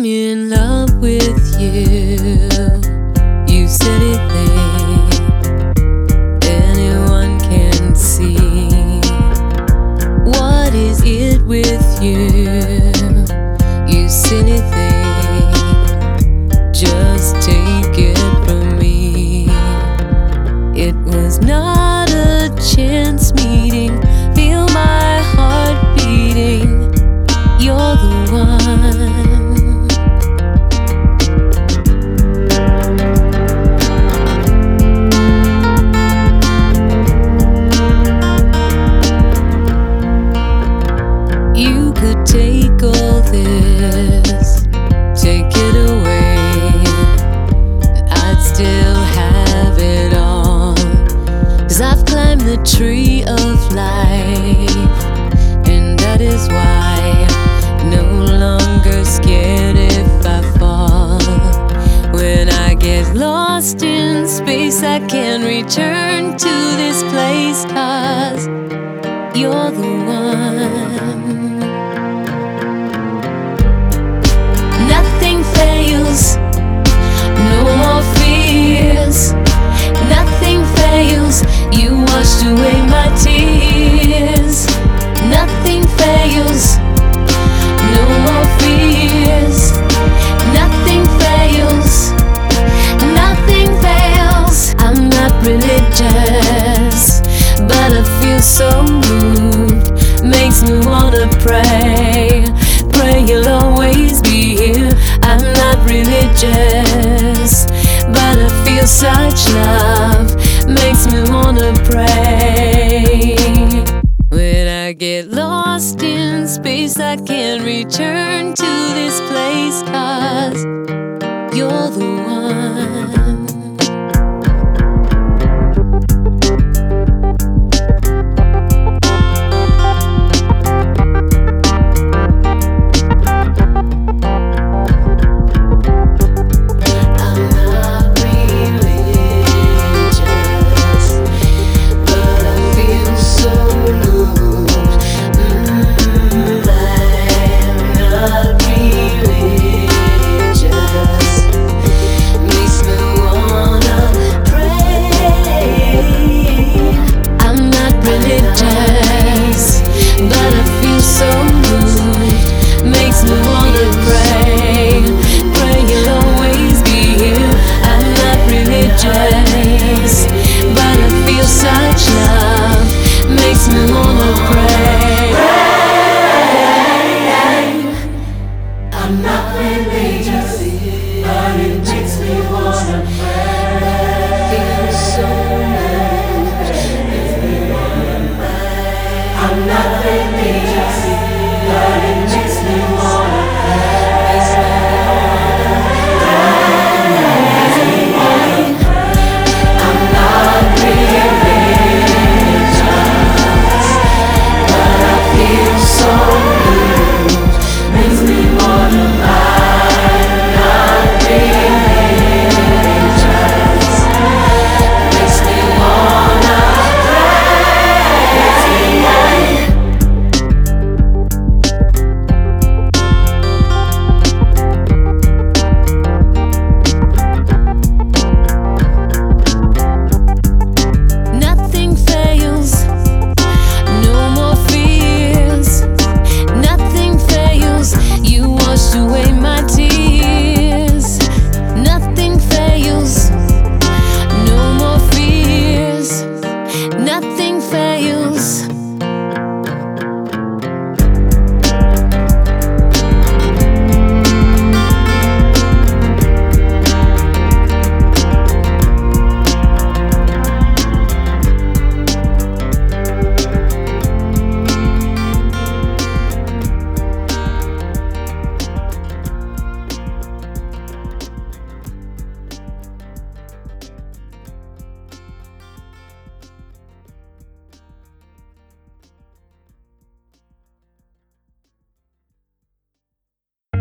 I'm in love with you. You said it there, anyone can see. What is it with you? You said it there, just take it from me. It was not a chance meeting. Feel my heart beating. You're the one. You could take all this, take it away, and I'd still have it all. 'Cause I've climbed the tree of life, and that is why I'm no longer scared if I fall. When I get lost in space, I can return to this place, 'cause you're the one. Nothing fails, no more fears. Nothing fails, you washed away my tears. Nothing fails, no more fears. Nothing fails, nothing fails. I'm not religious, but I feel so moved. Makes me wanna pray, pray you'll always be here. I'm not religious, but I feel such love. Makes me wanna pray. When I get lost in space, I can return to this place, 'cause you're the one. I'm not